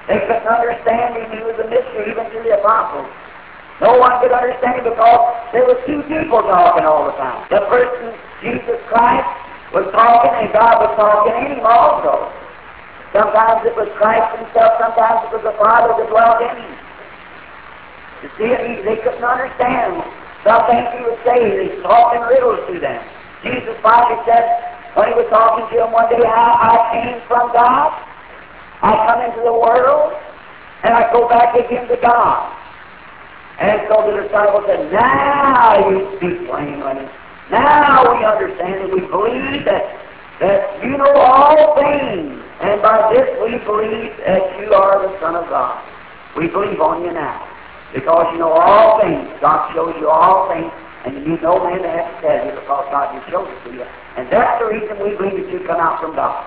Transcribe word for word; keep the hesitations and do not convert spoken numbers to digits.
They couldn't understand him. He was a mystery even to the apostles. No one could understand him because there were two people talking all the time. The person, Jesus Christ, was talking and God was talking in him also. Sometimes it was Christ himself, sometimes it was the Father that dwelt in him. You see, he, they couldn't understand some things he was saying. He's talking riddles to them. Jesus finally said, when he was talking to them one day, how I came from God, I come into the world, and I go back again to God. And so the disciples said, now you speak plainly. Now we understand and we believe that, that you know all things. And by this we believe that you are the Son of God. We believe on you now. Because you know all things. God shows you all things. And you know man to have to tell you because God just shows it to you. And that's the reason we believe that you come out from God.